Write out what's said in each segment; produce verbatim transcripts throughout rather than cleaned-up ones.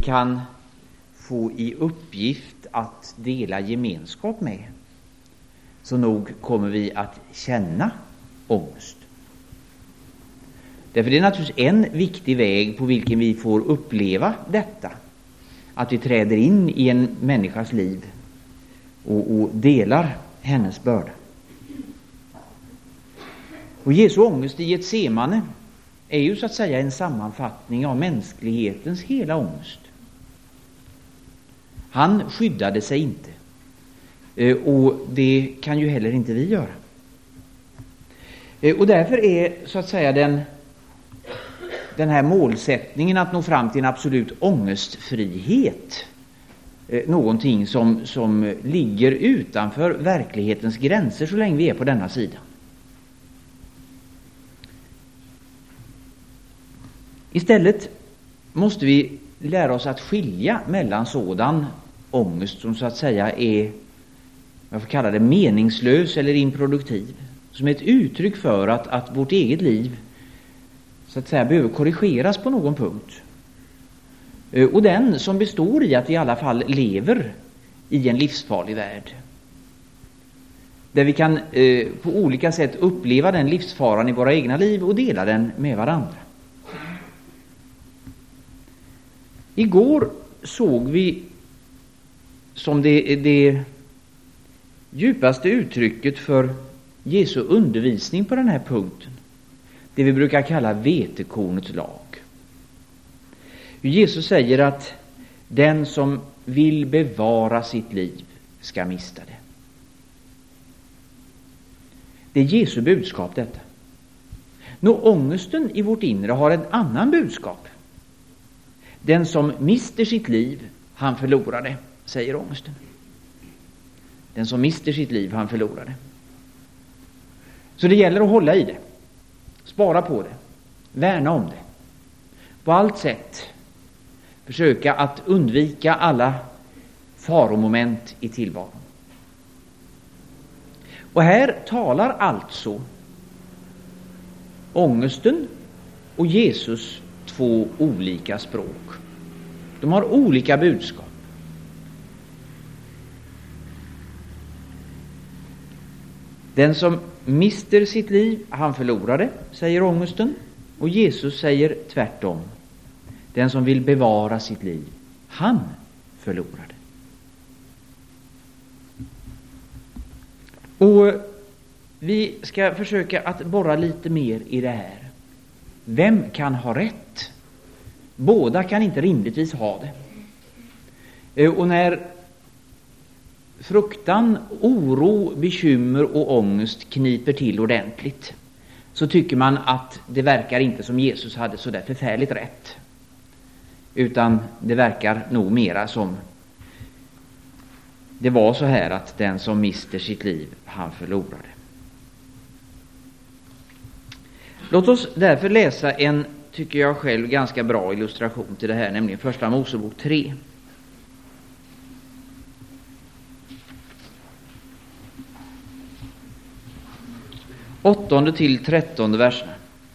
kan få i uppgift att dela gemenskap med, så nog kommer vi att känna ångest. Därför är det naturligtvis en viktig väg på vilken vi får uppleva detta. Att vi träder in i en människas liv och, och delar hennes börda. Och Jesu ångest i Getsemane är ju så att säga en sammanfattning av mänsklighetens hela ångest. Han skyddade sig inte. Och det kan ju heller inte vi göra. Och därför är så att säga den, den här målsättningen att nå fram till en absolut ångestfrihet någonting som, som ligger utanför verklighetens gränser så länge vi är på denna sida. Istället måste vi lära oss att skilja mellan sådan ångest som så att säga är, jag får kalla det, meningslös eller improduktiv, som är ett uttryck för att, att vårt eget liv så att säga behöver korrigeras på någon punkt. Och den som består i att vi i alla fall lever i en livsfarlig värld, där vi kan eh, på olika sätt uppleva den livsfaran i våra egna liv och dela den med varandra. Igår såg vi som det, det djupaste uttrycket för Jesu undervisning på den här punkten det vi brukar kalla vetekornets lag. Jesus säger att den som vill bevara sitt liv ska mista det. Det är Jesu budskap detta. Nå, ångesten i vårt inre har en annan budskap. Den som mister sitt liv, han förlorar det, säger ångesten. Den som mister sitt liv, han förlorar det. Så det gäller att hålla i det. Spara på det. Värna om det. På allt sätt försöka att undvika alla faromoment i tillvaron. Och här talar alltså ångesten och Jesus två olika språk. De har olika budskap. Den som mister sitt liv, han förlorar det, säger ångesten. Och Jesus säger tvärtom. Den som vill bevara sitt liv, han förlorar det. Och vi ska försöka att borra lite mer i det här. Vem kan ha rätt? Båda kan inte rimligtvis ha det. Och när fruktan, oro, bekymmer och ångest kniper till ordentligt, så tycker man att det verkar inte som Jesus hade så där förfärligt rätt. Utan det verkar nog mera som det var så här att den som mister sitt liv, han förlorar det. Låt oss därför läsa en, tycker jag själv, ganska bra illustration till det här, nämligen Första Mosebok tre. Åttonde till trettonde verserna.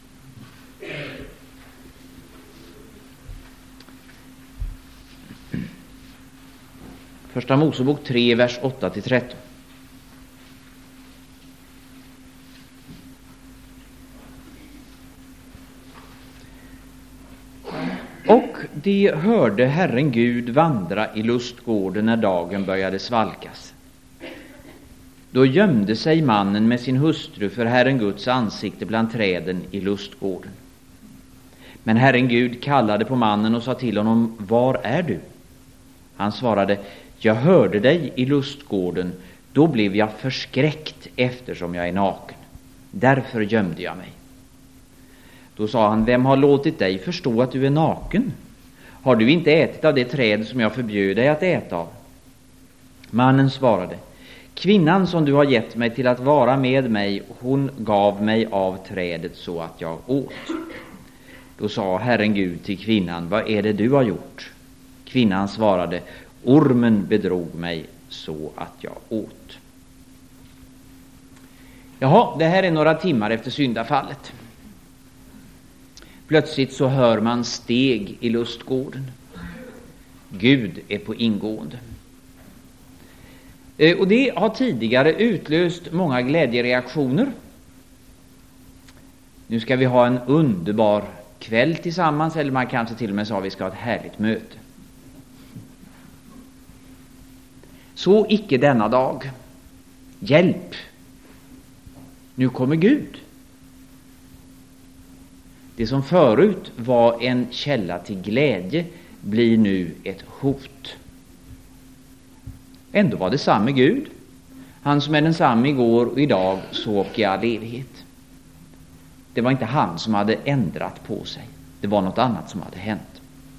Första Mosebok tre, vers åtta till tretton. Och de hörde Herren Gud vandra i lustgården när dagen började svalkas. Då gömde sig mannen med sin hustru för Herren Guds ansikte bland träden i lustgården. Men Herren Gud kallade på mannen och sa till honom: var är du? Han svarade: jag hörde dig i lustgården, då blev jag förskräckt eftersom jag är naken. Därför gömde jag mig. Då sa han: vem har låtit dig förstå att du är naken? Har du inte ätit av det träd som jag förbjöd dig att äta av? Mannen svarade: kvinnan som du har gett mig till att vara med mig, hon gav mig av trädet så att jag åt. Då sa Herren Gud till kvinnan: vad är det du har gjort? Kvinnan svarade: ormen bedrog mig så att jag åt. Jaha, det här är några timmar efter syndafallet. Plötsligt så hör man steg i lustgården. Gud är på ingående. Och det har tidigare utlöst många glädjereaktioner. Nu ska vi ha en underbar kväll tillsammans, eller man kanske till och med sa att vi ska ha ett härligt möte. Så icke denna dag. Hjälp! Nu kommer Gud. Det som förut var en källa till glädje blir nu ett hot. Ändå var det samma Gud. Han som är densamma igår och idag, så och i all evighet. Det var inte han som hade ändrat på sig. Det var något annat som hade hänt.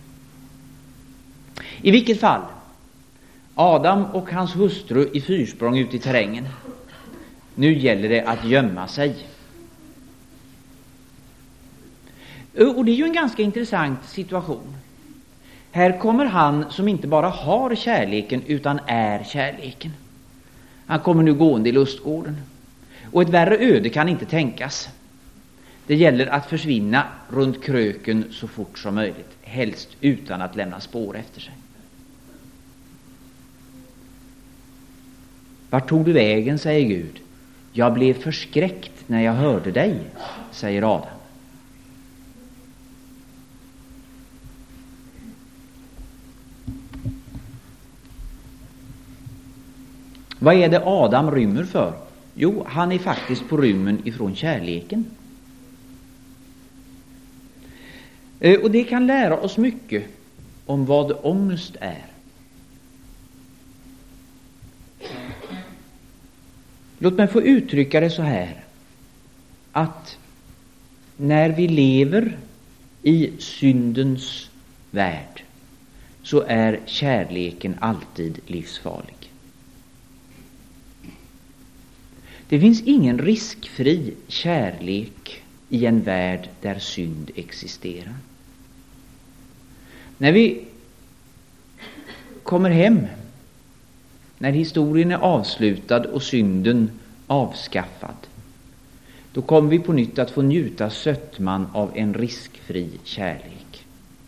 I vilket fall, Adam och hans hustru i fyrsprång ut i terrängen. Nu gäller det att gömma sig. Och det är ju en ganska intressant situation. Här kommer han som inte bara har kärleken utan är kärleken. Han kommer nu gående i lustgården. Och ett värre öde kan inte tänkas. Det gäller att försvinna runt kröken så fort som möjligt. Helst utan att lämna spår efter sig. Vart tog du vägen, säger Gud. Jag blev förskräckt när jag hörde dig, säger Adam. Vad är det Adam rymmer för? Jo, han är faktiskt på rymmen ifrån kärleken. Och det kan lära oss mycket om vad ångest är. Låt mig få uttrycka det så här, att när vi lever i syndens värld så är kärleken alltid livsfarlig. Det finns ingen riskfri kärlek i en värld där synd existerar. När vi kommer hem, när historien är avslutad och synden avskaffad, då kommer vi på nytt att få njuta sötman av en riskfri kärlek.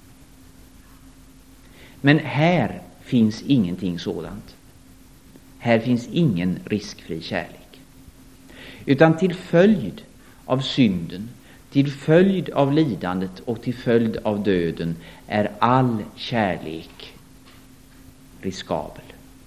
Men här finns ingenting sådant. Här finns ingen riskfri kärlek. Utan till följd av synden, till följd av lidandet och till följd av döden är all kärlek riskabel.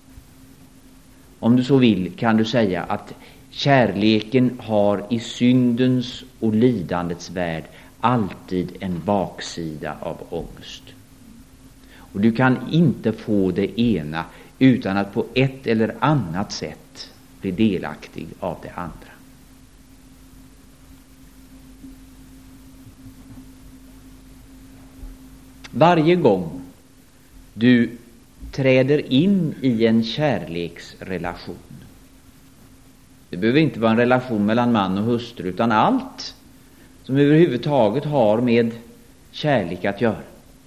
Om du så vill kan du säga att kärleken har i syndens och lidandets värld alltid en baksida av ångest. Och du kan inte få det ena utan att på ett eller annat sätt bli delaktig av det andra. Varje gång du träder in i en kärleksrelation, det behöver inte vara en relation mellan man och hustru, utan allt som överhuvudtaget har med kärlek att göra,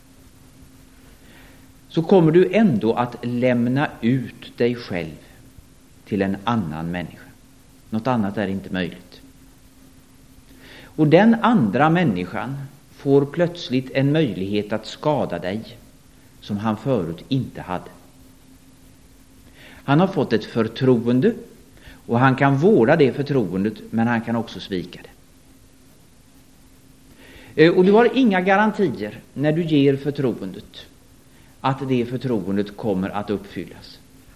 så kommer du ändå att lämna ut dig själv till en annan människa. Något annat är inte möjligt. Och den andra människan får plötsligt en möjlighet att skada dig som han förut inte hade. Han har fått ett förtroende och han kan vårda det förtroendet, men han kan också svika det. Och du har inga garantier när du ger förtroendet att det förtroendet kommer att uppfyllas.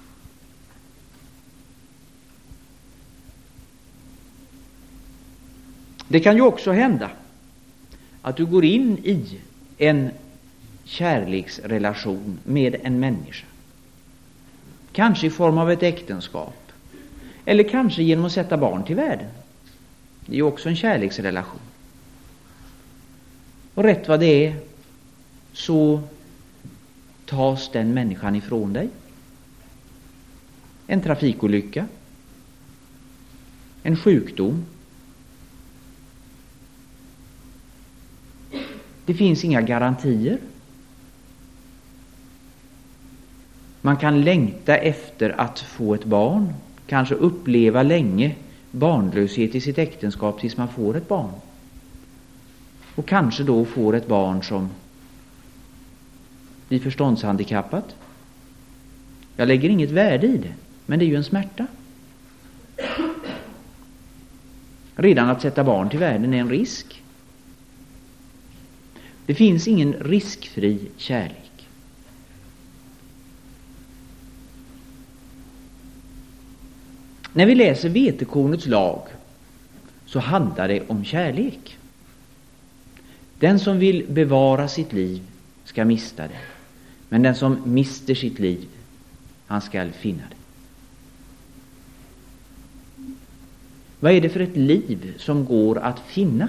Det kan ju också hända att du går in i en kärleksrelation med en människa. Kanske i form av ett äktenskap. Eller kanske genom att sätta barn till världen. Det är ju också en kärleksrelation. Och rätt vad det är så tas den människan ifrån dig. En trafikolycka. En sjukdom. Det finns inga garantier. Man kan längta efter att få ett barn. Kanske uppleva länge barnlöshet i sitt äktenskap tills man får ett barn. Och kanske då får ett barn som bli förståndshandikappad. Jag lägger inget värde i det, men det är ju en smärta. Redan att sätta barn till världen är en risk. Det finns ingen riskfri kärlek. När vi läser vetekornets lag så handlar det om kärlek. Den som vill bevara sitt liv ska mista det. Men den som mister sitt liv, han ska finna det. Vad är det för ett liv som går att finna?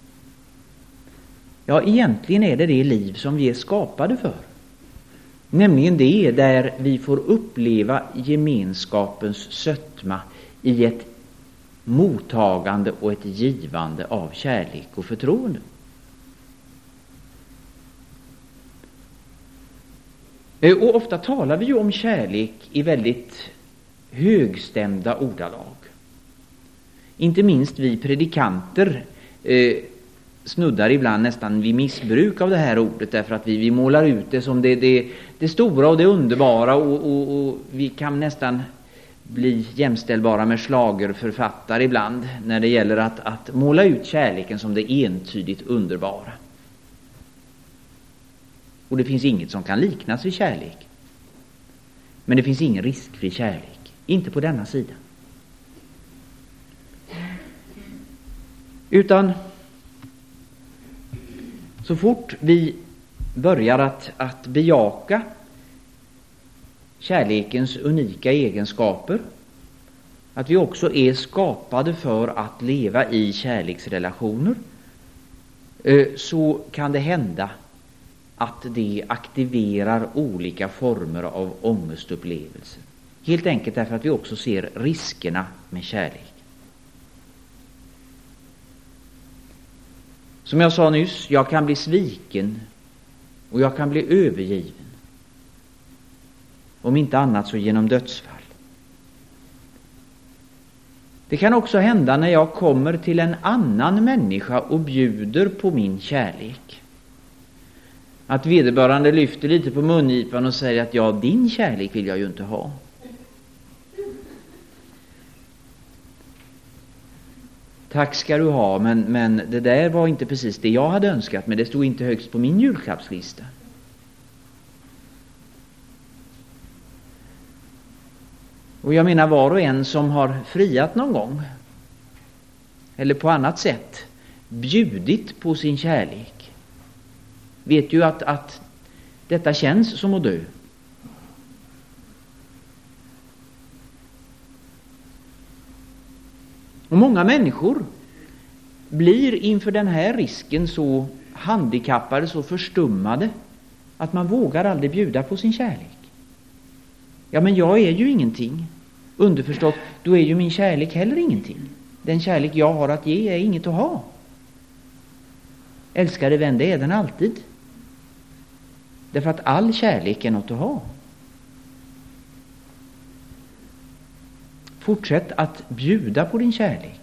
Ja, egentligen är det det liv som vi är skapade för. Nämligen det där vi får uppleva gemenskapens sötma i ett mottagande och ett givande av kärlek och förtroende. Och ofta talar vi ju om kärlek i väldigt högstämda ordalag. Inte minst vi predikanter eh, snuddar ibland nästan vid missbruk av det här ordet, därför att vi, vi målar ut det som det, det, det stora och det underbara, och, och, och vi kan nästan bli jämställbara med schlagerförfattare ibland när det gäller att, att måla ut kärleken som det entydigt underbara. Och det finns inget som kan liknas vid kärlek. Men det finns ingen riskfri kärlek. Inte på denna sida. Utan så fort vi börjar att, att bejaka kärlekens unika egenskaper, att vi också är skapade för att leva i kärleksrelationer, så kan det hända att det aktiverar olika former av ångestupplevelser. Helt enkelt därför att vi också ser riskerna med kärlek. Som jag sa nyss, jag kan bli sviken och jag kan bli övergiven. Om inte annat så genom dödsfall. Det kan också hända när jag kommer till en annan människa och bjuder på min kärlek, att vederbörande lyfter lite på mungipan och säger att ja, din kärlek vill jag ju inte ha. Tack ska du ha, men, men det där var inte precis det jag hade önskat, men det stod inte högst på min julklappslista. Och jag menar, var och en som har friat någon gång eller på annat sätt bjudit på sin kärlek vet ju att, att detta känns som att dö. Och många människor blir inför den här risken så handikappade, så förstummade att man vågar aldrig bjuda på sin kärlek. Ja, men jag är ju ingenting. Underförstått, då är ju min kärlek heller ingenting. Den kärlek jag har att ge är inget att ha. Älskade vän, det är den alltid. Därför att all kärlek är något att ha. Fortsätt att bjuda på din kärlek.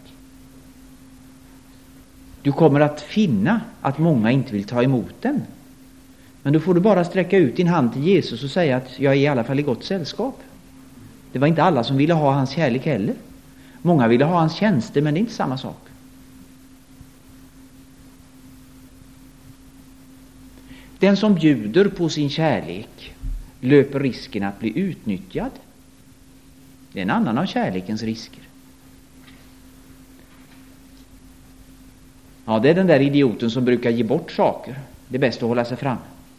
Du kommer att finna att många inte vill ta emot den. Men då får du bara sträcka ut din hand till Jesus och säga att jag är i alla fall i gott sällskap. Det var inte alla som ville ha hans kärlek heller. Många ville ha hans tjänster, men det är inte samma sak. Den som bjuder på sin kärlek löper risken att bli utnyttjad. Det är en annan av kärlekens risker. Ja, det är den där idioten som brukar ge bort saker. Det är bäst att hålla sig fram.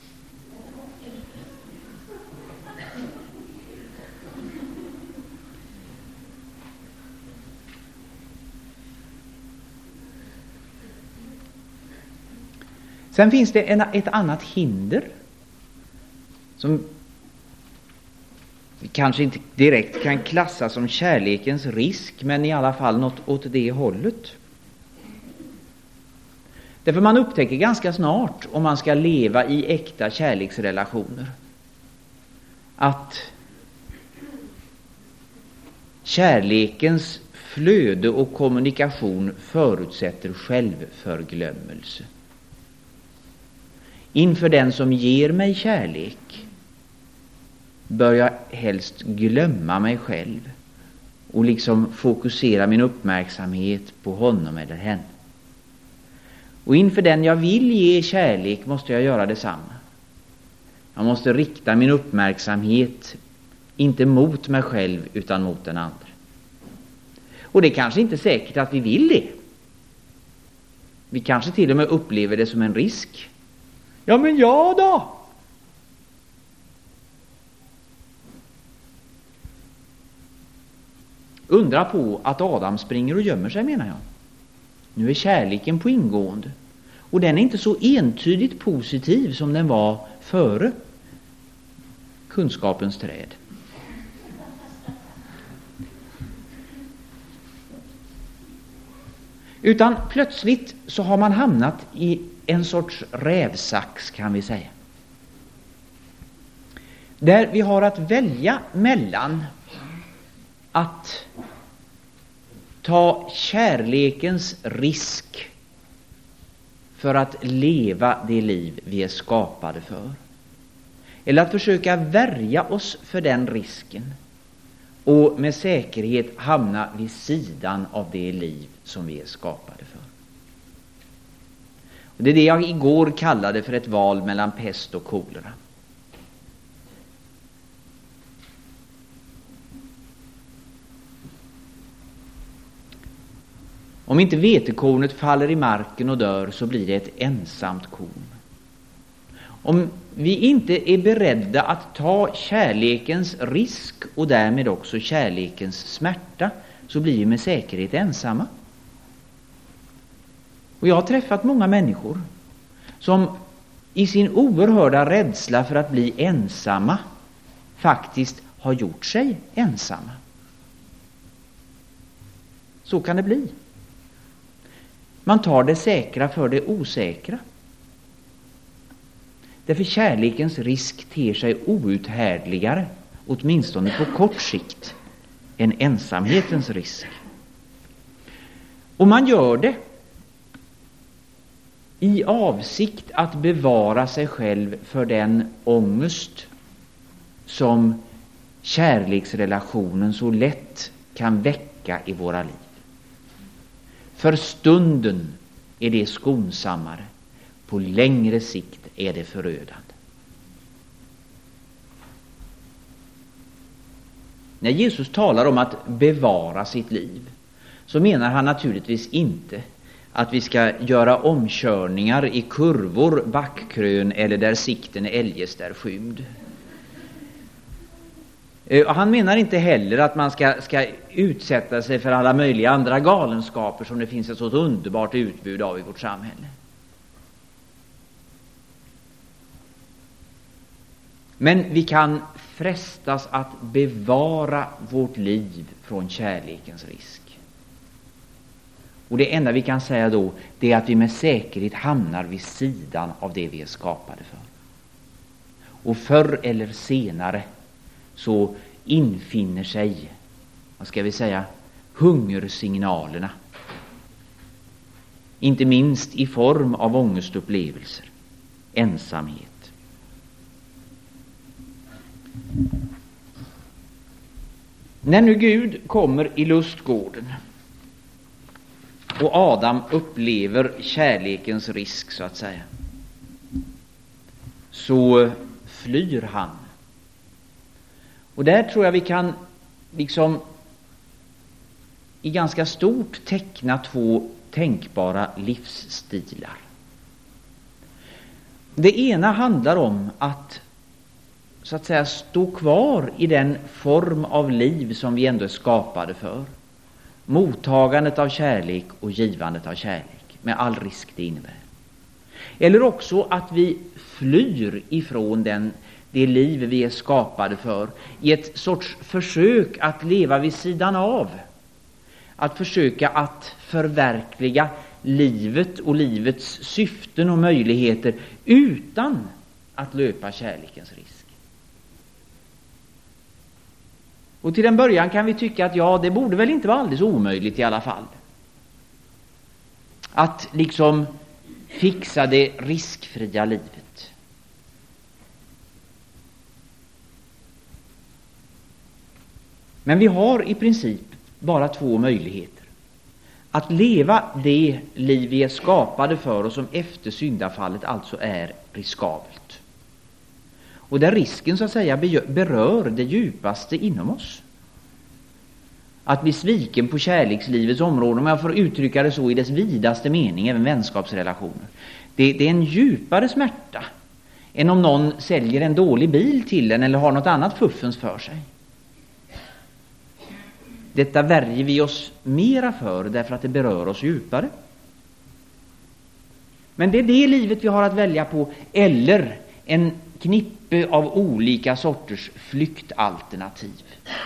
Sen finns det en, ett annat hinder som vi kanske inte direkt kan klassa som kärlekens risk, men i alla fall något åt det hållet. Därför man upptäcker ganska snart, om man ska leva i äkta kärleksrelationer, att kärlekens flöde och kommunikation förutsätter självförglömmelse. inför den som ger mig kärlek bör jag helst glömma mig själv och liksom fokusera min uppmärksamhet på honom eller henne. Och inför den jag vill ge kärlek måste jag göra detsamma. Jag måste rikta min uppmärksamhet inte mot mig själv utan mot den andra. Och det är kanske inte säkert att vi vill det. Vi kanske till och med upplever det som en risk. Ja, men ja då! Undra på att Adam springer och gömmer sig, menar jag. Nu är kärleken på ingående. Och den är inte så entydigt positiv som den var före kunskapens träd. Utan plötsligt så har man hamnat i en sorts rävsax, kan vi säga. Där vi har att välja mellan att ta kärlekens risk för att leva det liv vi är skapade för. Eller att försöka värja oss för den risken och med säkerhet hamna vid sidan av det liv som vi är skapade för. Och det är det jag igår kallade för ett val mellan pest och kolera. Om inte vetekornet faller i marken och dör så blir det ett ensamt korn. Om vi inte är beredda att ta kärlekens risk och därmed också kärlekens smärta så blir vi med säkerhet ensamma. Och jag har träffat många människor som i sin oerhörda rädsla för att bli ensamma faktiskt har gjort sig ensamma. Så kan det bli. Man tar det säkra för det osäkra. Därför kärlekens risk ter sig outhärdligare, åtminstone på kort sikt, än ensamhetens risk. Och man gör det i avsikt att bevara sig själv för den ångest som kärleksrelationen så lätt kan väcka i våra liv. För stunden är det skonsammare, på längre sikt är det förödande. När Jesus talar om att bevara sitt liv så menar han naturligtvis inte att vi ska göra omkörningar i kurvor, backkrön eller där sikten eljest är skymd. Han menar inte heller att man ska, ska utsätta sig för alla möjliga andra galenskaper som det finns ett så underbart utbud av i vårt samhälle. Men vi kan frestas att bevara vårt liv från kärlekens risk. Och det enda vi kan säga då, det är att vi med säkerhet hamnar vid sidan av det vi är skapade för. Och förr eller senare så infinner sig, vad ska vi säga, hungersignalerna. Inte minst i form av ångestupplevelser, ensamhet. När nu Gud kommer i lustgården och Adam upplever kärlekens risk så att säga, så flyr han. Och där tror jag vi kan liksom i ganska stort teckna två tänkbara livsstilar. Det ena handlar om att så att säga stå kvar i den form av liv som vi ändå är skapade för. Mottagandet av kärlek och givandet av kärlek med all risk det innebär. Eller också att vi flyr ifrån den det liv vi är skapade för i ett sorts försök att leva vid sidan av. Att försöka att förverkliga livet och livets syften och möjligheter utan att löpa kärlekens risk. Och till en början kan vi tycka att ja, det borde väl inte vara alldeles omöjligt i alla fall. Att liksom fixa det riskfria livet. Men vi har i princip bara två möjligheter. Att leva det liv vi är skapade för och som efter syndafallet alltså är riskabelt. Och där risken så att säga berör det djupaste inom oss. Att bli sviken på kärlekslivets område, om jag får uttrycka det så i dess vidaste mening, även vänskapsrelationer. Det, det är en djupare smärta än om någon säljer en dålig bil till en eller har något annat fuffens för sig. Detta värjer vi oss mera för därför att det berör oss djupare. Men det är det livet vi har att välja på, eller en knippe av olika sorters flyktalternativ.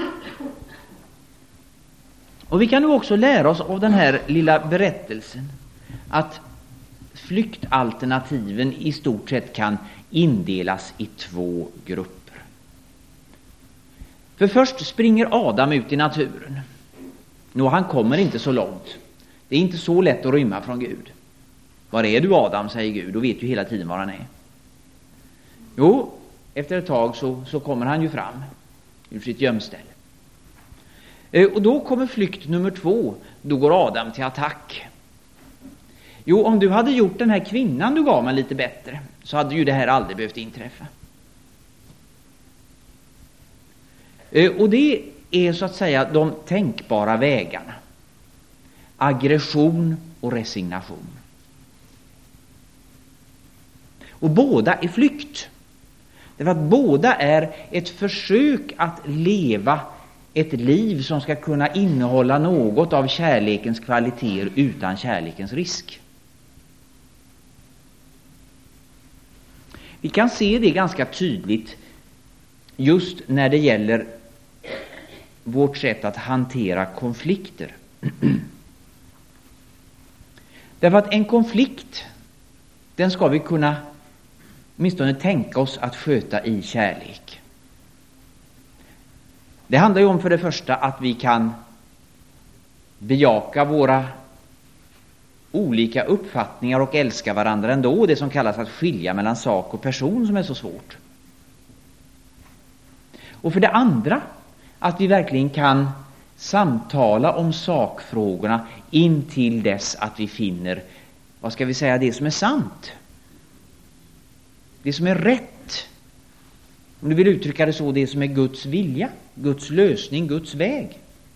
Och vi kan nu också lära oss av den här lilla berättelsen att flyktalternativen i stort sett kan indelas i två grupper. För först springer Adam ut i naturen. Nå, han kommer inte så långt. Det är inte så lätt att rymma från Gud. Var är du, Adam, säger Gud, och vet ju hela tiden var han är. Jo, efter ett tag så, så kommer han ju fram ur sitt gömställe. Och då kommer flykt nummer två. Då går Adam till attack. Jo, om du hade gjort den här kvinnan du gav mig lite bättre, så hade ju det här aldrig behövt inträffa. Och det är så att säga de tänkbara vägarna. Aggression och resignation. Och båda är flykt. Därför att båda är ett försök att leva ett liv som ska kunna innehålla något av kärlekens kvaliteter utan kärlekens risk. Vi kan se det ganska tydligt just när det gäller vårt sätt att hantera konflikter. Därför att en konflikt, den ska vi kunna åtminstone tänka oss att sköta i kärlek. Det handlar ju om för det första att vi kan bejaka våra olika uppfattningar och älska varandra ändå. Det som kallas att skilja mellan sak och person, som är så svårt. Och för det andra att vi verkligen kan samtala om sakfrågorna in till dess att vi finner, vad ska vi säga, det som är sant. Det som är rätt. Om du vill uttrycka det så, det som är Guds vilja, Guds lösning, Guds väg.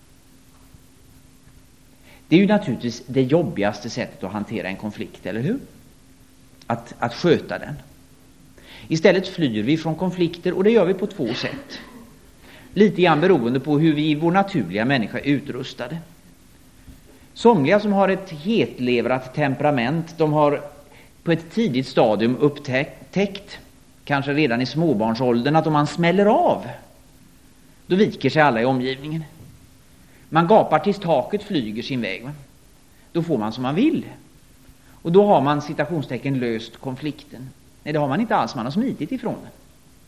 Det är ju naturligtvis det jobbigaste sättet att hantera en konflikt, eller hur? Att, att sköta den. Istället flyr vi från konflikter, och det gör vi på två sätt. Lite grann beroende på hur vi i vår naturliga människa är utrustade. Somliga som har ett hetlevrat temperament, de har på ett tidigt stadium upptäckt, kanske redan i småbarnsåldern, att om man smäller av, då viker sig alla i omgivningen. Man gapar tills taket flyger sin väg. Då får man som man vill. Och då har man citationstecken löst konflikten. Nej, det har man inte alls, man har smitit ifrån den.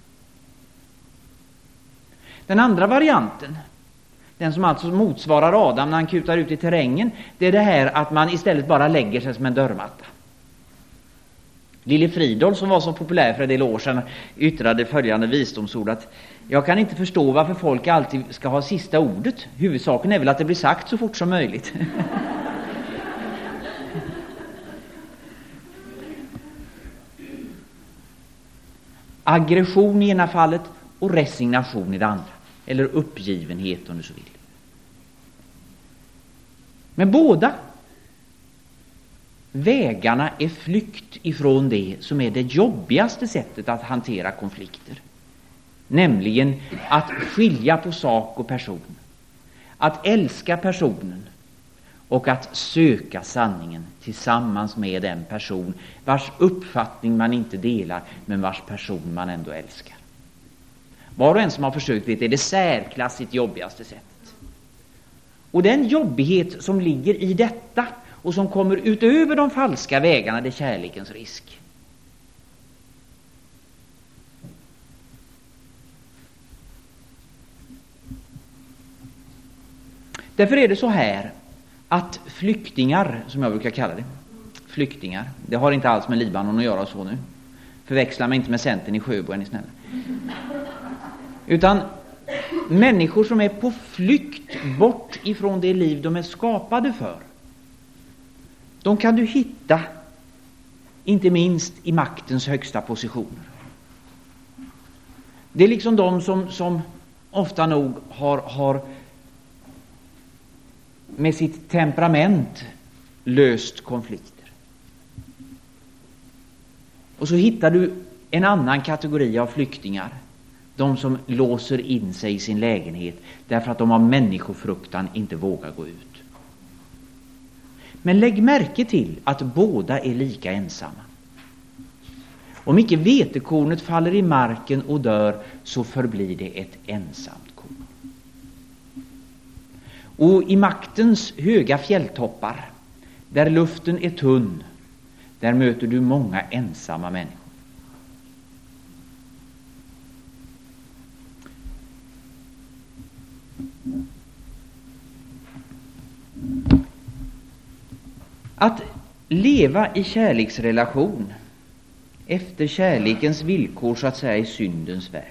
Den andra varianten, den som alltså motsvarar Adam när han kutar ut i terrängen, det är det här att man istället bara lägger sig som en dörrmatta. Lille Fridolf, som var så populär för en del år sedan, yttrade följande visdomsord att jag kan inte förstå varför folk alltid ska ha sista ordet. Huvudsaken är väl att det blir sagt så fort som möjligt. Aggression i ena fallet och resignation i det andra. Eller uppgivenhet, om du så vill. Men båda vägarna är flykt ifrån det som är det jobbigaste sättet att hantera konflikter. Nämligen att skilja på sak och person. Att älska personen och att söka sanningen tillsammans med den person vars uppfattning man inte delar, men vars person man ändå älskar. Var och en som har försökt vet, det är det särklassigt jobbigaste sättet. Och den jobbighet som ligger i detta och som kommer utöver de falska vägarna, det är kärlekens risk. Därför är det så här att flyktingar, som jag brukar kalla det, flyktingar, det har inte alls med Libanon att göra så nu. Förväxla mig inte med Centern i Sjöbo, är ni snälla. Utan människor som är på flykt bort ifrån det liv de är skapade för. De kan du hitta inte minst i maktens högsta positioner. Det är liksom de som, som ofta nog har, har med sitt temperament löst konflikter. Och så hittar du en annan kategori av flyktingar. De som låser in sig i sin lägenhet därför att de av människofruktan inte vågar gå ut. Men lägg märke till att båda är lika ensamma. Om icke vetekornet faller i marken och dör, så förblir det ett ensamt korn. Och i maktens höga fjälltoppar, där luften är tunn, där möter du många ensamma människor. Att leva i kärleksrelation efter kärlekens villkor, så att säga, i syndens värld.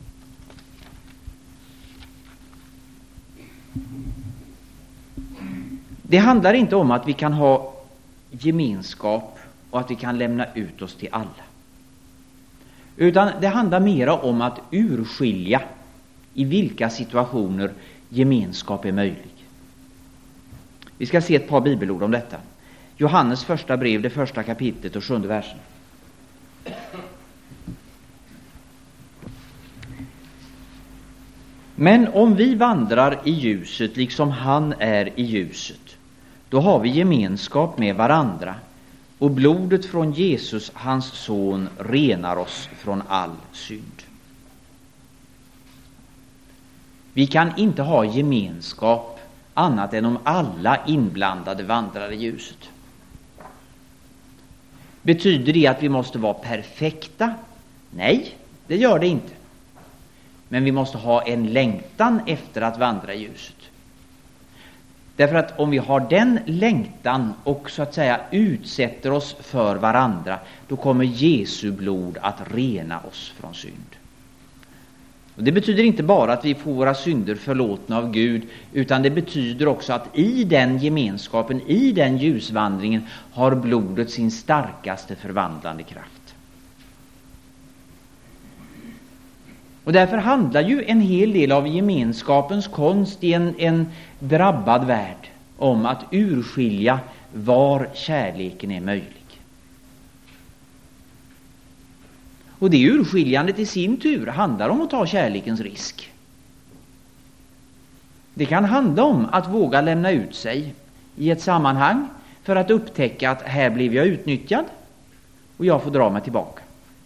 Det handlar inte om att vi kan ha gemenskap och att vi kan lämna ut oss till alla. Utan det handlar mera om att urskilja i vilka situationer gemenskap är möjlig. Vi ska se ett par bibelord om detta. Johannes första brev, det första kapitlet och sjunde versen. Men om vi vandrar i ljuset liksom han är i ljuset, då har vi gemenskap med varandra, och blodet från Jesus, hans son, renar oss från all synd. Vi kan inte ha gemenskap annat än om alla inblandade vandrar i ljuset. Betyder det att vi måste vara perfekta? Nej, det gör det inte. Men vi måste ha en längtan efter att vandra i ljuset. Därför att om vi har den längtan och så att säga utsätter oss för varandra, då kommer Jesu blod att rena oss från synd. Och det betyder inte bara att vi får våra synder förlåtna av Gud, utan det betyder också att i den gemenskapen, i den ljusvandringen, har blodet sin starkaste förvandlande kraft. Och därför handlar ju en hel del av gemenskapens konst i en, en drabbad värld om att urskilja var kärleken är möjlig. Och det urskiljandet i sin tur handlar om att ta kärlekens risk. Det kan handla om att våga lämna ut sig i ett sammanhang för att upptäcka att här blev jag utnyttjad och jag får dra mig tillbaka.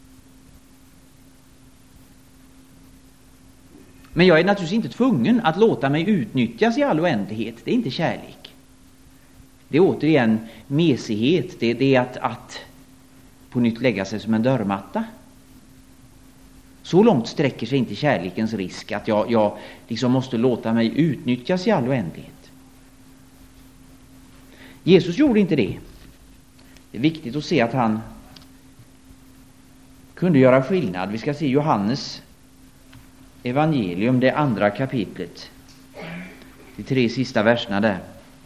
Men jag är naturligtvis inte tvungen att låta mig utnyttjas i all oändlighet. Det är inte kärlek. Det är återigen mesighet. Det är det att, att på nytt lägga sig som en dörrmatta. Så långt sträcker sig inte kärlekens risk att jag, jag liksom måste låta mig utnyttjas i all oändlighet. Jesus gjorde inte det. Det är viktigt att se att han kunde göra skillnad. Vi ska se Johannes evangelium, det andra kapitlet. De tre sista verserna där.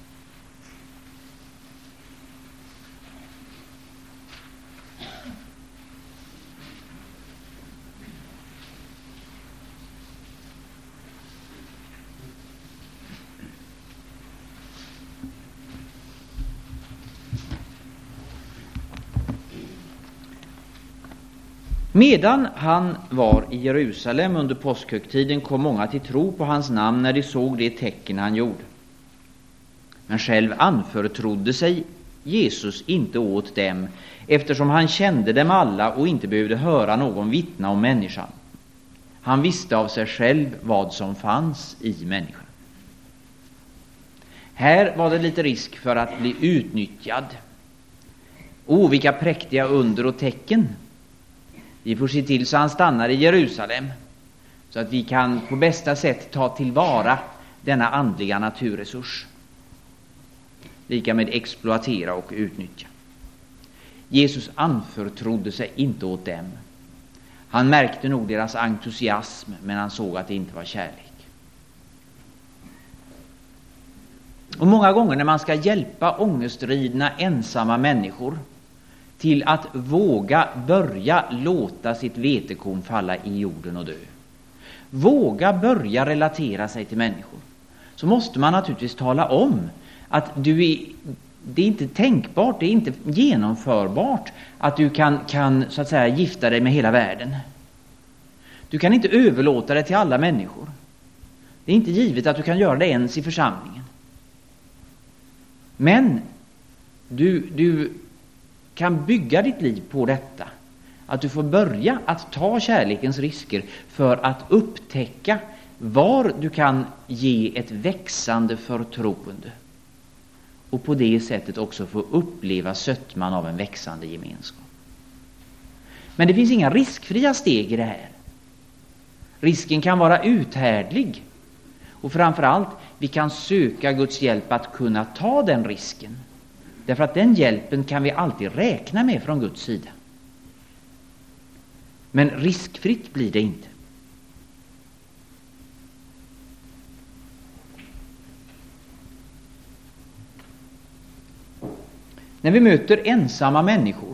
Medan han var i Jerusalem under påskhögtiden kom många till tro på hans namn när de såg det tecken han gjorde. Men själv anförtrodde sig Jesus inte åt dem, eftersom han kände dem alla och inte behövde höra någon vittna om människan. Han visste av sig själv vad som fanns i människan. Här var det lite risk för att bli utnyttjad. Åh, vilka präktiga under och tecken! Vi får se till så han stannar i Jerusalem, så att vi kan på bästa sätt ta tillvara denna andliga naturresurs. Lika med exploatera och utnyttja. Jesus anförtrodde sig inte åt dem. Han märkte nog deras entusiasm, men han såg att det inte var kärlek. Och många gånger när man ska hjälpa ångestridna ensamma människor till att våga börja låta sitt vetekorn falla i jorden och dö, våga börja relatera sig till människor, så måste man naturligtvis tala om att du är, det är inte tänkbart, det är inte genomförbart att du kan, kan så att säga gifta dig med hela världen. Du kan inte överlåta det till alla människor. Det är inte givet att du kan göra det ens i församlingen. Men du, du kan bygga ditt liv på detta. Att du får börja att ta kärlekens risker för att upptäcka var du kan ge ett växande förtroende. Och på det sättet också få uppleva sötman av en växande gemenskap. Men det finns inga riskfria steg i det här. Risken kan vara uthärdlig. Och framförallt, vi kan söka Guds hjälp att kunna ta den risken. Därför att den hjälpen kan vi alltid räkna med från Guds sida. Men riskfritt blir det inte. När vi möter ensamma människor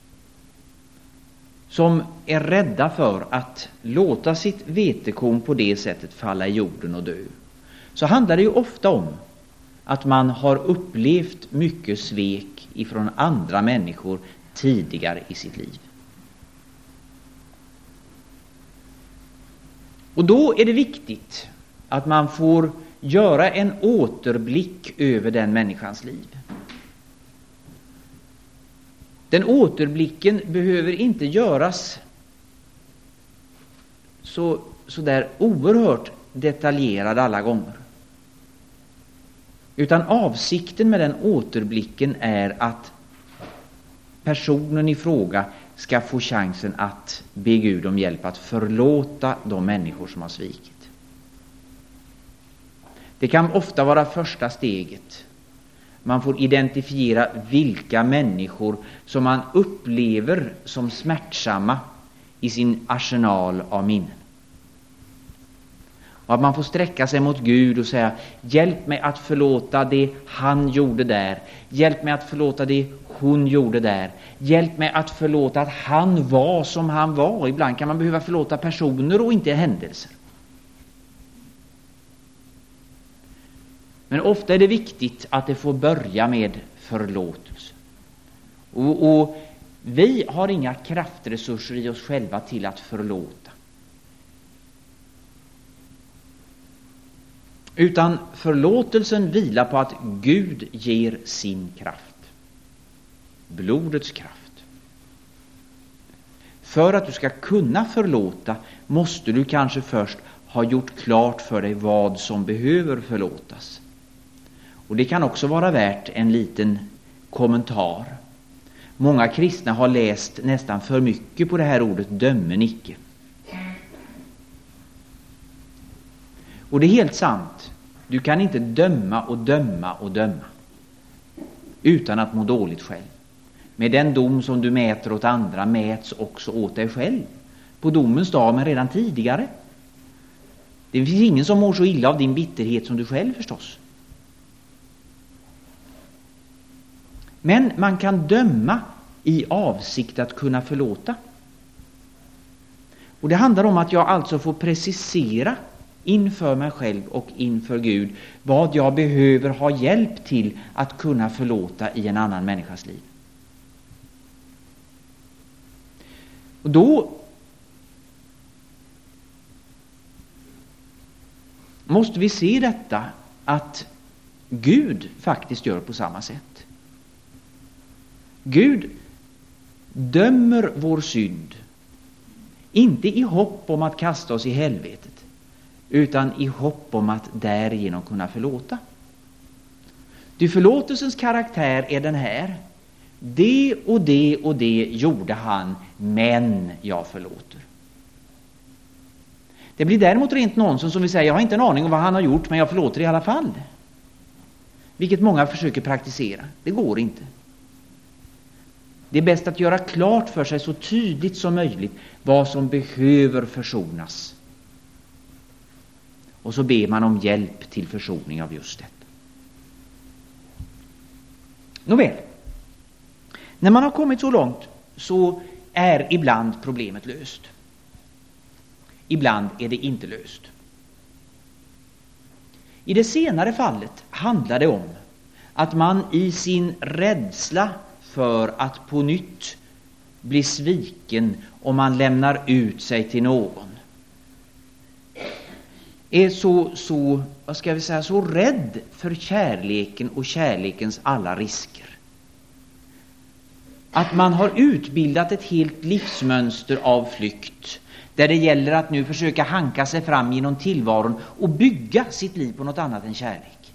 som är rädda för att låta sitt vetekorn på det sättet falla i jorden och dö, så handlar det ju ofta om att man har upplevt mycket svek ifrån andra människor tidigare i sitt liv. Och då är det viktigt att man får göra en återblick över den människans liv. Den återblicken behöver inte göras så, så där oerhört detaljerad alla gånger. Utan avsikten med den återblicken är att personen i fråga ska få chansen att be Gud om hjälp att förlåta de människor som har svikit. Det kan ofta vara första steget. Man får identifiera vilka människor som man upplever som smärtsamma i sin arsenal av minnen. Och att man får sträcka sig mot Gud och säga: hjälp mig att förlåta det han gjorde där. Hjälp mig att förlåta det hon gjorde där. Hjälp mig att förlåta att han var som han var. Ibland kan man behöva förlåta personer och inte händelser. Men ofta är det viktigt att det får börja med förlåtelse. Och, och vi har inga kraftresurser i oss själva till att förlåta. Utan förlåtelsen vilar på att Gud ger sin kraft. Blodets kraft. För att du ska kunna förlåta måste du kanske först ha gjort klart för dig vad som behöver förlåtas. Och det kan också vara värt en liten kommentar. Många kristna har läst nästan för mycket på det här ordet dömen icke. Och det är helt sant. Du kan inte döma och döma och döma utan att må dåligt själv. Med den dom som du mäter åt andra mäts också åt dig själv. På domens dag, men redan tidigare. Det finns ingen som mår så illa av din bitterhet som du själv förstås. Men man kan döma i avsikt att kunna förlåta. Och det handlar om att jag alltså får precisera inför mig själv och inför Gud vad jag behöver ha hjälp till att kunna förlåta i en annan människas liv. Och då måste vi se detta att Gud faktiskt gör på samma sätt. Gud dömer vår synd inte i hopp om att kasta oss i helvetet, utan i hopp om att därigenom kunna förlåta. Ty förlåtelsens karaktär är den här: det och det och det gjorde han, men jag förlåter. Det blir däremot rent nonsens som vi säger: jag har inte en aning om vad han har gjort, men jag förlåter i alla fall. Vilket många försöker praktisera. Det går inte. Det är bäst att göra klart för sig så tydligt som möjligt vad som behöver försonas. Och så ber man om hjälp till försoning av just detta. Nåväl, när man har kommit så långt så är ibland problemet löst. Ibland är det inte löst. I det senare fallet handlar det om att man i sin rädsla för att på nytt bli sviken om man lämnar ut sig till någon är så, så, vad ska vi säga, så rädd för kärleken och kärlekens alla risker att man har utbildat ett helt livsmönster av flykt där det gäller att nu försöka hanka sig fram genom tillvaron och bygga sitt liv på något annat än kärlek.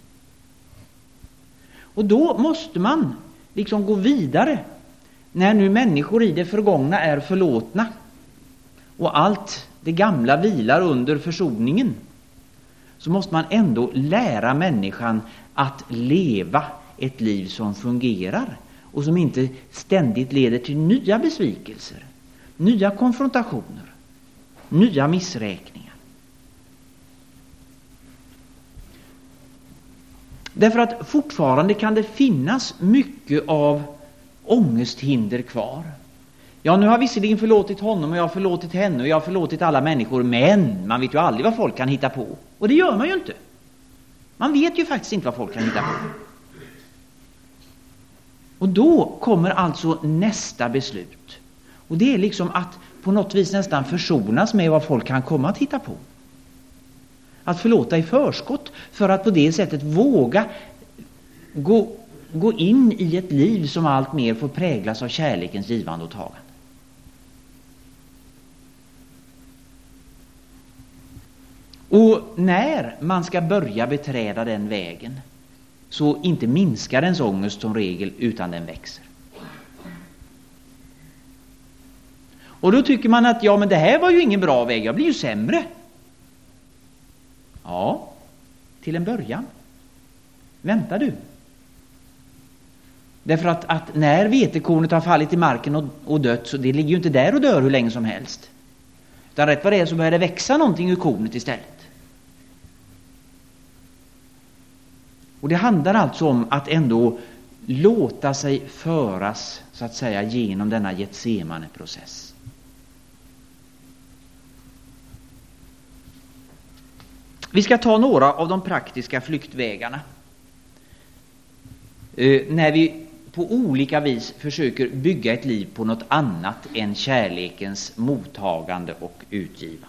Och då måste man liksom gå vidare när nu människor i det förgångna är förlåtna och allt det gamla vilar under försoningen. Så måste man ändå lära människan att leva ett liv som fungerar och som inte ständigt leder till nya besvikelser, nya konfrontationer, nya missräkningar. Därför att fortfarande kan det finnas mycket av ångesthinder kvar. Ja, nu har jag visserligen förlåtit honom och jag har förlåtit henne och jag har förlåtit alla människor, men man vet ju aldrig vad folk kan hitta på. Och det gör man ju inte. Man vet ju faktiskt inte vad folk kan hitta på. Och då kommer alltså nästa beslut. Och det är liksom att på något vis nästan försonas med vad folk kan komma att hitta på. Att förlåta i förskott för att på det sättet våga gå, gå in i ett liv som allt mer får präglas av kärlekens givande och tagande. Och när man ska börja beträda den vägen så inte minskar ens ångest som regel utan den växer. Och då tycker man att ja, men det här var ju ingen bra väg, jag blir ju sämre. Ja, till en början. Vänta du. Därför att, att när vetekornet har fallit i marken och, och dött, så det ligger ju inte där och dör hur länge som helst. Utan rätt vad det är så börjar det växa någonting ur kornet istället. Och det handlar alltså om att ändå låta sig föras så att säga genom denna Getsemane-process. Vi ska ta några av de praktiska flyktvägarna eh, när vi på olika vis försöker bygga ett liv på något annat än kärlekens mottagande och utgivande.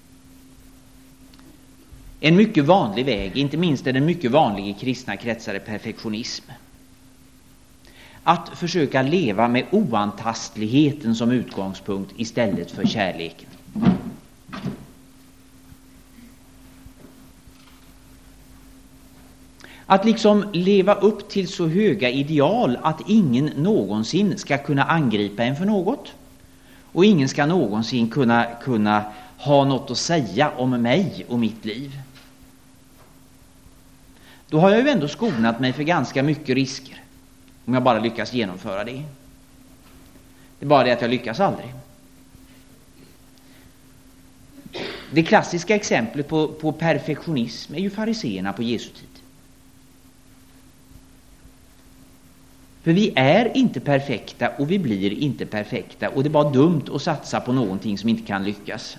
En mycket vanlig väg, inte minst är den mycket vanlig i kristna kretsar, är perfektionism. Att försöka leva med oantastligheten som utgångspunkt istället för kärleken. Att liksom leva upp till så höga ideal att ingen någonsin ska kunna angripa en för något. Och ingen ska någonsin kunna, kunna ha något att säga om mig och mitt liv. Då har jag ju ändå skonat mig för ganska mycket risker. Om jag bara lyckas genomföra det. Det är bara det att jag lyckas aldrig. Det klassiska exemplet på, på perfektionism är ju fariseerna på Jesu tid. För vi är inte perfekta och vi blir inte perfekta. Och det är bara dumt att satsa på någonting som inte kan lyckas.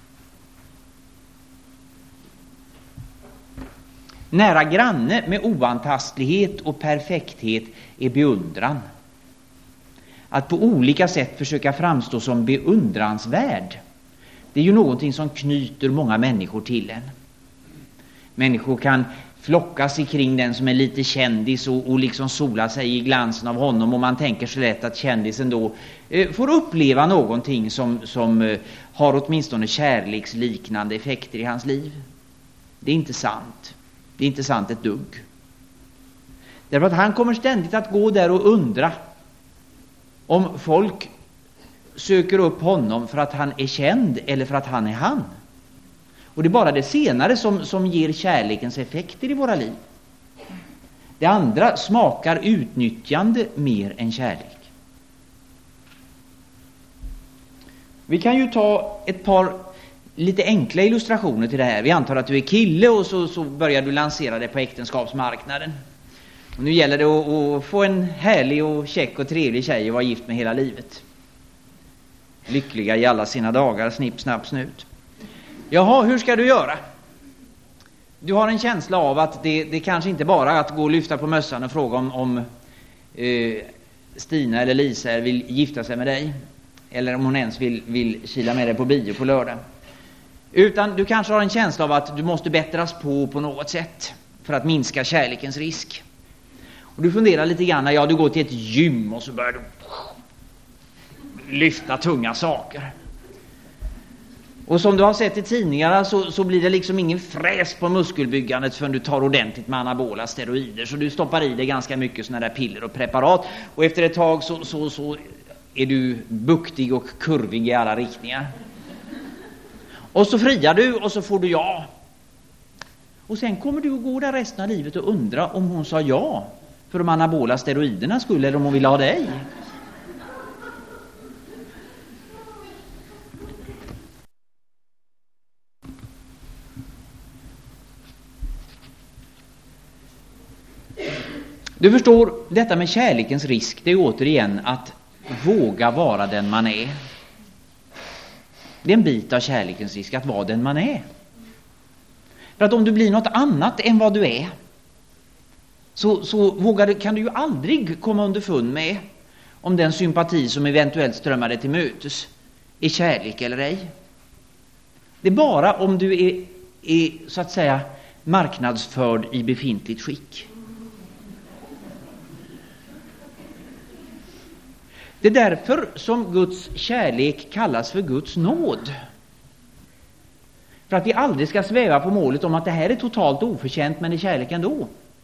Nära granne med oantastlighet och perfekthet är beundran. Att på olika sätt försöka framstå som beundransvärd, det är ju någonting som knyter många människor till en. Människor kan flocka sig kring den som är lite kändis och, och liksom sola sig i glansen av honom, och man tänker så lätt att kändisen då eh, får uppleva någonting som, som eh, har åtminstone kärleksliknande effekter i hans liv. Det är inte sant. Det är inte sant ett dugg. Därför att han kommer ständigt att gå där och undra om folk söker upp honom för att han är känd eller för att han är han. Och det är bara det senare som, som ger kärlekens effekter i våra liv. Det andra smakar utnyttjande mer än kärlek. Vi kan ju ta ett par lite enkla illustrationer till det här. Vi antar att du är kille och så, så börjar du lansera det på äktenskapsmarknaden. Och nu gäller det att, att få en härlig och käck och trevlig tjej och vara gift med hela livet. Lyckliga i alla sina dagar, snipp, snapp, snut. Jaha, hur ska du göra? Du har en känsla av att det, det kanske inte bara är att gå och lyfta på mössan och fråga om, om eh, Stina eller Lisa vill gifta sig med dig. Eller om hon ens vill, vill kila med dig på bio på lördag. Utan du kanske har en känsla av att du måste bättras på på något sätt för att minska kärlekens risk. Och du funderar lite grann, ja, du går till ett gym och så börjar du lyfta tunga saker. Och som du har sett i tidningarna så, så blir det liksom ingen fräs på muskelbyggandet förrän du tar ordentligt med anabola steroider. Så du stoppar i dig ganska mycket såna där piller och preparat. Och efter ett tag så, så, så är du buktig och kurvig i alla riktningar. Och så friar du och så får du ja. Och sen kommer du att gå där resten av livet och undra om hon sa ja för de anabola steroiderna skulle, eller om hon ville ha dig. Du förstår, detta med kärlekens risk, det är återigen att våga vara den man är. Det är en bit av kärlekens risk, att vara den man är. För att om du blir något annat än vad du är, så, så vågar du, kan du ju aldrig komma underfund med om den sympati som eventuellt strömmar dig till mötes är kärlek eller ej. Det är bara om du är, är så att säga marknadsförd i befintligt skick. Det är därför som Guds kärlek kallas för Guds nåd. För att vi aldrig ska sväva på målet om att det här är totalt oförtjänt, men det är kärlek ändå.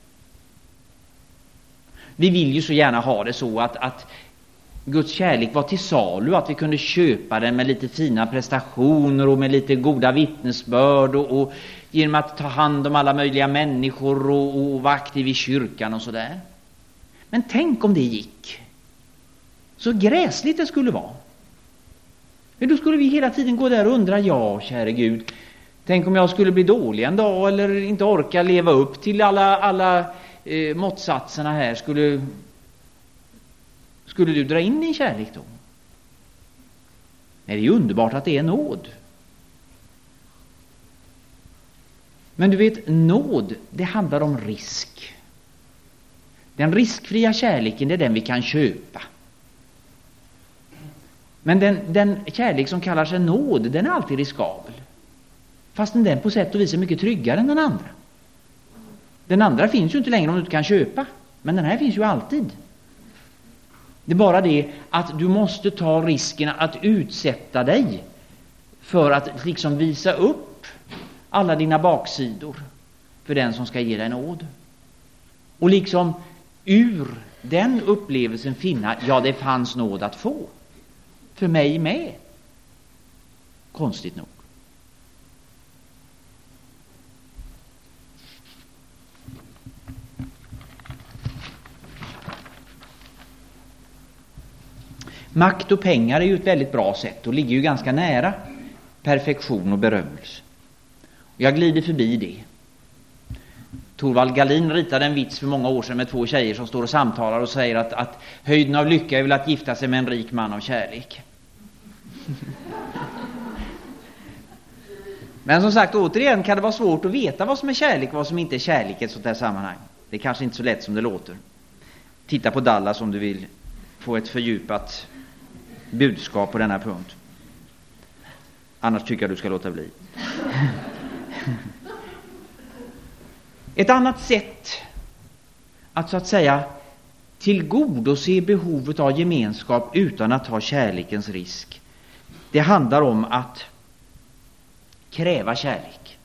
Vi vill ju så gärna ha det så att, att Guds kärlek var till salu, att vi kunde köpa den med lite fina prestationer och med lite goda vittnesbörd och, och genom att ta hand om alla möjliga människor och, och vara aktiv i kyrkan och sådär. Men tänk om det gick. Så gräsligt det skulle vara. Men då skulle vi hela tiden gå där och undra, ja, käre Gud, tänk om jag skulle bli dålig en dag eller inte orka leva upp till alla, alla eh, måttsatserna här. Skulle, skulle du dra in din kärlek då? Nej, det är ju underbart att det är nåd. Men du vet, nåd, det handlar om risk. Den riskfria kärleken, det är den vi kan köpa. Men den, den kärlek som kallar sig nåd, den är alltid riskabel. Fastän den på sätt och vis är mycket tryggare än den andra. Den andra finns ju inte längre om du inte kan köpa. Men den här finns ju alltid. Det är bara det att du måste ta risken att utsätta dig för att liksom visa upp alla dina baksidor för den som ska ge dig nåd. Och liksom ur den upplevelsen finna, ja, det fanns nåd att få. För mig med. Konstigt nog. Makt och pengar är ju ett väldigt bra sätt och ligger ju ganska nära perfektion och berömmelse. Jag glider förbi det. Thorvald Galin ritade en vits för många år sedan med två tjejer som står och samtalar och säger att, att höjden av lycka är väl att gifta sig med en rik man av kärlek. Men som sagt, återigen kan det vara svårt att veta vad som är kärlek och vad som inte är kärlek i ett sånt här sammanhang. Det är kanske inte så lätt som det låter. Titta på Dallas om du vill få ett fördjupat budskap på denna punkt. Annars tycker jag du ska låta bli. Ett annat sätt att så att säga tillgodose behovet av gemenskap utan att ta kärlekens risk, det handlar om att kräva kärlek.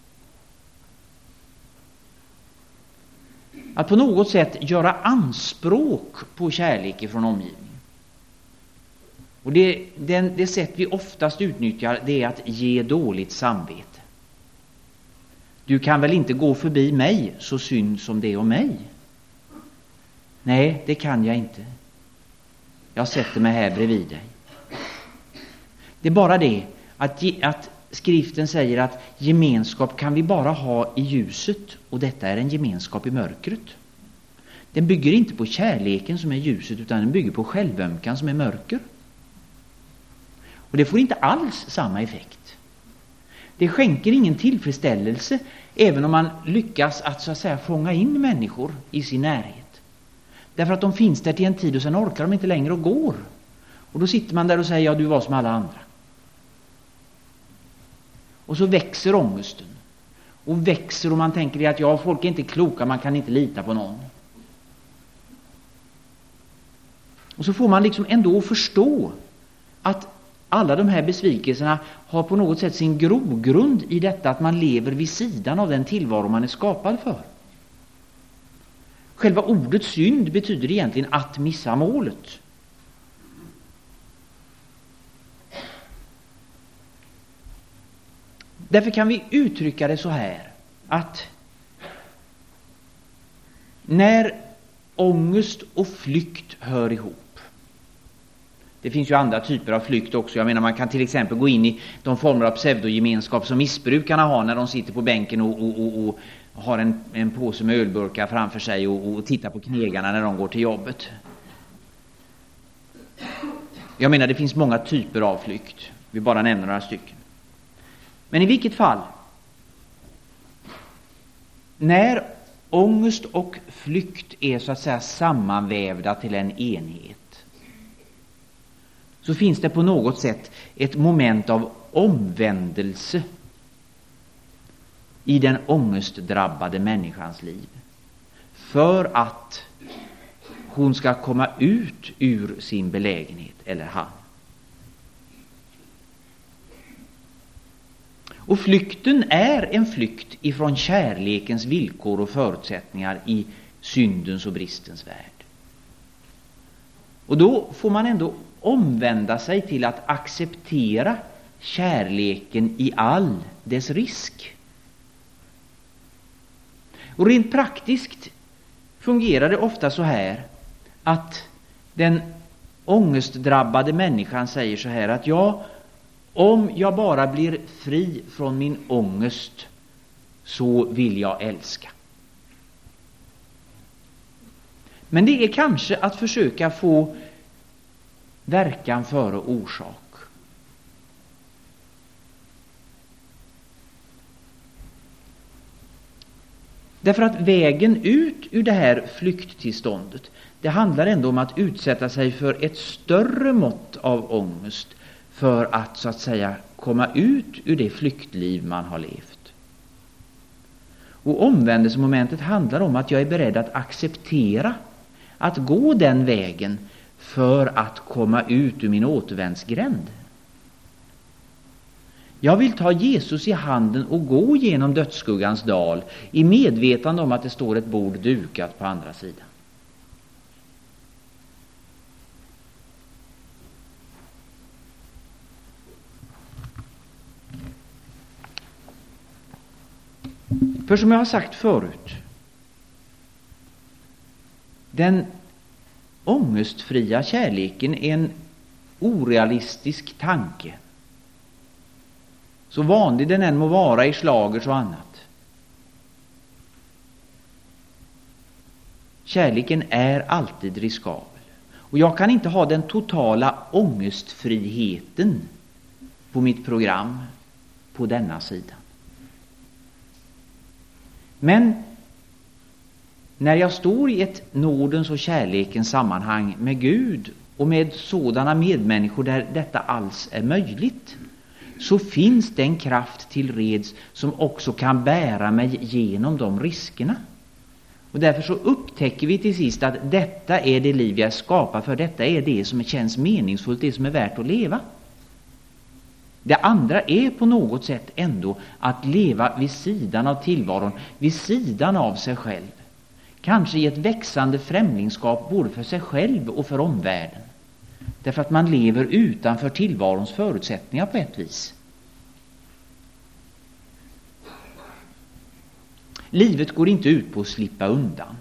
Att på något sätt göra anspråk på kärlek från omgivningen. Och det, det, det sätt vi oftast utnyttjar, det är att ge dåligt samvete. Du kan väl inte gå förbi mig så synd som det är om mig? Nej, det kan jag inte. Jag sätter mig här bredvid dig. Det är bara det att, att skriften säger att gemenskap kan vi bara ha i ljuset, och detta är en gemenskap i mörkret. Den bygger inte på kärleken som är ljuset, utan den bygger på självömkan som är mörker. Och det får inte alls samma effekt. Det skänker ingen tillfredsställelse även om man lyckas att så att säga fånga in människor i sin närhet. Därför att de finns där till en tid och sen orkar de inte längre och går. Och då sitter man där och säger, ja, du var som alla andra. Och så växer ångesten. Och växer och man tänker att ja, folk är inte kloka, man kan inte lita på någon. Och så får man liksom ändå förstå att alla de här besvikelserna har på något sätt sin grogrund i detta att man lever vid sidan av den tillvaro man är skapad för. Själva ordet synd betyder egentligen att missa målet. Därför kan vi uttrycka det så här, att när ångest och flykt hör ihop. Det finns ju andra typer av flykt också. Jag menar, man kan till exempel gå in i de former av pseudogemenskap som missbrukarna har när de sitter på bänken och, och, och, och har en, en påse med ölburkar framför sig och, och tittar på knegarna när de går till jobbet. Jag menar, det finns många typer av flykt. Vi bara nämner några stycken. Men i vilket fall, när ångest och flykt är så att säga sammanvävda till en enhet, så finns det på något sätt ett moment av omvändelse i den ångestdrabbade människans liv. För att hon ska komma ut ur sin belägenhet, eller han. Och flykten är en flykt ifrån kärlekens villkor och förutsättningar i syndens och bristens värld. Och då får man ändå omvända sig till att acceptera kärleken i all dess risk. Och rent praktiskt fungerar det ofta så här att den ångestdrabbade människan säger så här att ja, om jag bara blir fri från min ångest så vill jag älska. Men det är kanske att försöka få verkan före orsak. Därför att vägen ut ur det här flykttillståndet, det handlar ändå om att utsätta sig för ett större mått av ångest för att så att säga komma ut ur det flyktliv man har levt. Och omvändelsemomentet handlar om att jag är beredd att acceptera att gå den vägen för att komma ut ur min återvändsgränd. Jag vill ta Jesus i handen och gå genom dödsskuggans dal i medvetande om att det står ett bord dukat på andra sidan. För som jag har sagt förut, den ångestfria kärleken är en orealistisk tanke. Så vanlig den än må vara i slagers och annat. Kärleken är alltid riskabel. Och jag kan inte ha den totala ångestfriheten på mitt program på denna sidan. Men när jag står i ett nådens och kärlekens sammanhang med Gud och med sådana medmänniskor där detta alls är möjligt, så finns det en kraft till reds som också kan bära mig genom de riskerna. Och därför så upptäcker vi till sist att detta är det liv jag skapar för, detta är det som känns meningsfullt, det som är värt att leva. Det andra är på något sätt ändå att leva vid sidan av tillvaron, vid sidan av sig själv. Kanske i ett växande främlingskap både för sig själv och för omvärlden. Därför att man lever utanför tillvarons förutsättningar på ett vis. Livet går inte ut på att slippa undan.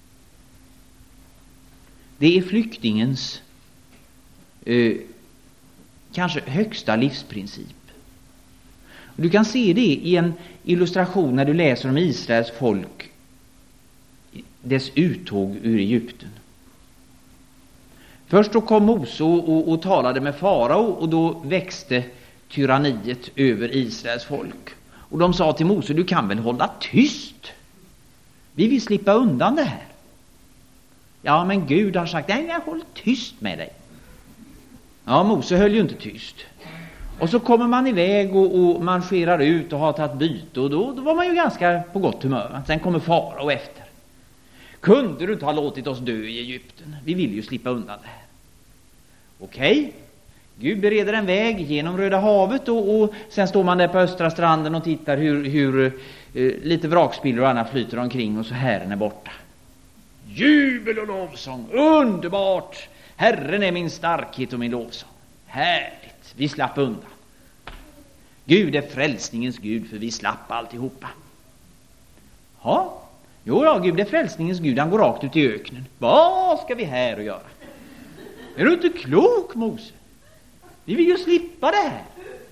Det är flyktingens eh, kanske högsta livsprincip. Och du kan se det i en illustration när du läser om Israels folk dess uttåg ur Egypten. Först då kom Mose och, och, och talade med farao, och då växte tyranniet över Israels folk. Och de sa till Mose, du kan väl hålla tyst? Vi vill slippa undan det här. Ja, men Gud har sagt, nej, jag håller tyst med dig. Ja, Mose höll ju inte tyst. Och så kommer man iväg och, och marscherar ut och har tagit byte, och då, då var man ju ganska på gott humör. Sen kommer farao efter. Kunde du inte ha låtit oss dö i Egypten? Vi vill ju slippa undan det här. Okej, Gud bereder en väg genom Röda havet, och, och sen står man där på östra stranden och tittar hur, hur eh, lite vrakspillor och annat flyter omkring, och så Herren är borta. Jubel och lovsång, underbart! Herren är min starkhet och min lovsång. Härligt, vi slapp undan. Gud är frälsningens Gud, för vi slapp alltihopa. Ja, jo ja, Gud är frälsningens Gud, han går rakt ut i öknen. Vad ska vi här och göra? Är du inte klok, Mose? Vi vill ju slippa det här.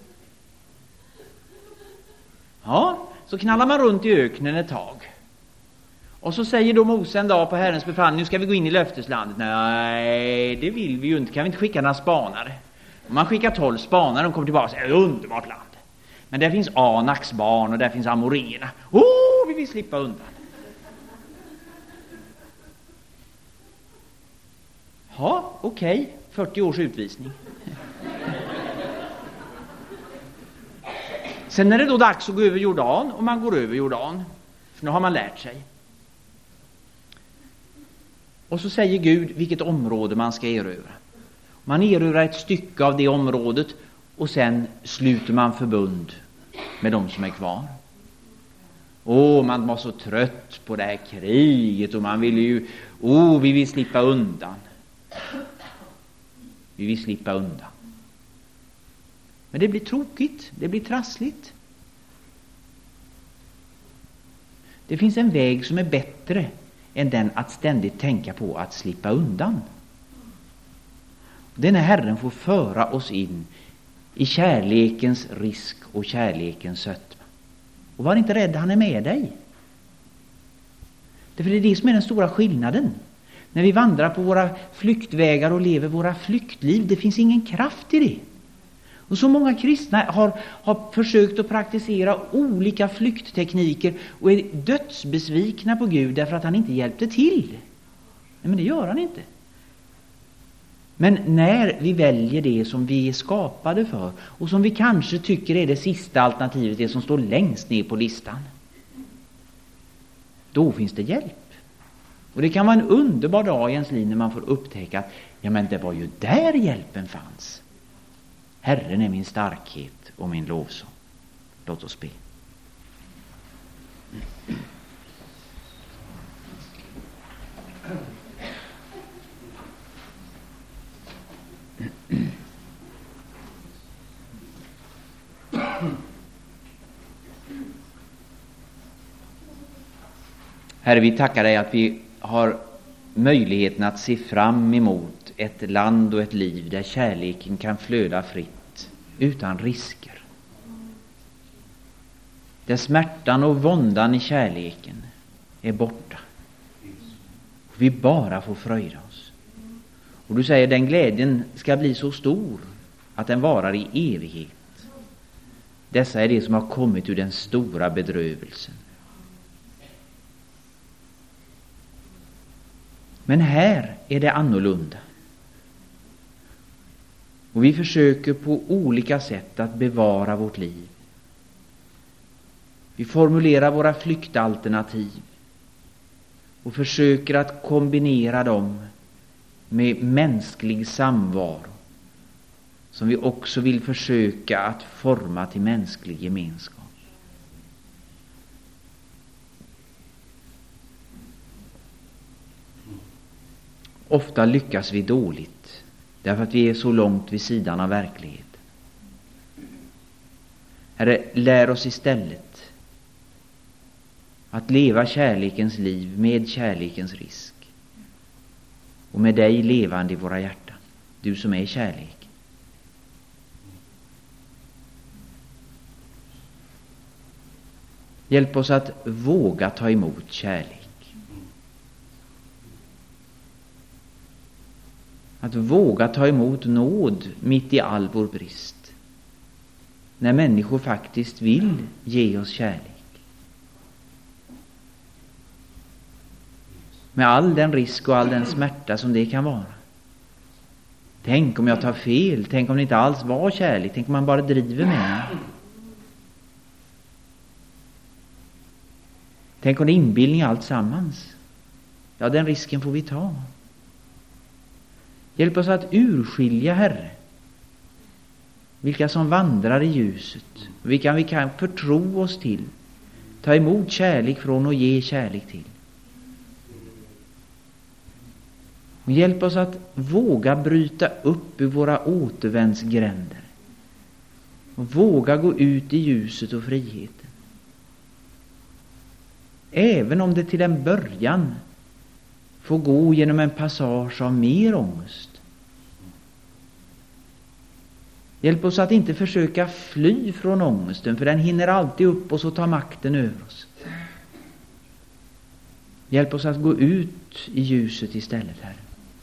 Ja, så knallar man runt i öknen ett tag. Och så säger då Mose en dag på Herrens befallning, nu ska vi gå in i löfteslandet. Nej, det vill vi ju inte. Kan vi inte skicka några spanare? Om man skickar tolv spanare, de kommer tillbaka och säger, det är ett underbart land. Men där finns Anaks barn och där finns Amorierna. Åh, oh, vi vill slippa undan. Ja, okej. Okay. fyrtio års utvisning. Sen är det då dags att gå över Jordan, och man går över Jordan. För nu har man lärt sig. Och så säger Gud vilket område man ska erövra. Man erövrar ett stycke av det området, och sen sluter man förbund med de som är kvar. Åh, man var så trött på det här kriget, och man ville ju, åh, vi vill slippa undan. Vi vill slippa undan. Men det blir tråkigt, det blir trassligt. Det finns en väg som är bättre än den att ständigt tänka på att slippa undan. Den här Herren får föra oss in i kärlekens risk och kärlekens sötma. Och var inte rädd, han är med dig. Därför är det det som är den stora skillnaden. När vi vandrar på våra flyktvägar och lever våra flyktliv, det finns ingen kraft i det. Och så många kristna har, har försökt att praktisera olika flykttekniker och är dödsbesvikna på Gud därför att han inte hjälpte till. Nej, men det gör han inte. Men när vi väljer det som vi är skapade för, och som vi kanske tycker är det sista alternativet, det som står längst ner på listan, då finns det hjälp. Och det kan vara en underbar dag i ens liv när man får upptäcka att ja, men det var ju där hjälpen fanns. Herren är min starkhet och min lovsång. Låt oss be. Herre, vi tackar dig att vi har möjligheten att se fram emot ett land och ett liv där kärleken kan flöda fritt, utan risker. Där smärtan och våndan i kärleken är borta. Vi bara får fröjda oss. Och du säger den glädjen ska bli så stor att den varar i evighet. Dessa är det som har kommit ur den stora bedrövelsen. Men här är det annorlunda. Och vi försöker på olika sätt att bevara vårt liv. Vi formulerar våra flyktalternativ och försöker att kombinera dem med mänsklig samvaro, som vi också vill försöka att forma till mänsklig gemenskap. Ofta lyckas vi dåligt därför att vi är så långt vid sidan av verkligheten. Herre, lär oss istället att leva kärlekens liv med kärlekens risk, och med dig levande i våra hjärtan, du som är kärlek. Hjälp oss att våga ta emot kärlek. Att våga ta emot nåd mitt i all vår brist. När människor faktiskt vill ge oss kärlek. Med all den risk och all den smärta som det kan vara. Tänk om jag tar fel. Tänk om det inte alls var kärlek. Tänk om man bara driver med mig. Tänk om det är inbildning allt sammans. Ja, den risken får vi ta. Hjälp oss att urskilja, Herre, vilka som vandrar i ljuset, vilka vi kan förtro oss till, ta emot kärlek från och ge kärlek till. Och hjälp oss att våga bryta upp ur våra återvändsgränder och våga gå ut i ljuset och friheten. Även om det till en början får gå genom en passage av mer ångest. Hjälp oss att inte försöka fly från ångesten, för den hinner alltid upp oss och ta makten över oss. Hjälp oss att gå ut i ljuset istället, Herre.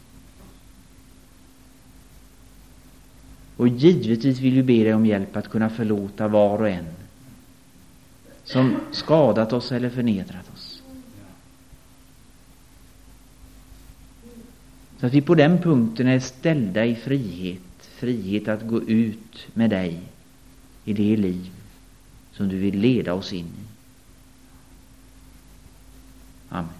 Och givetvis vill vi be dig om hjälp att kunna förlåta var och en som skadat oss eller förnedrat oss. Så att vi på den punkten är ställda i frihet. Frihet att gå ut med dig i det liv som du vill leda oss in i. Amen.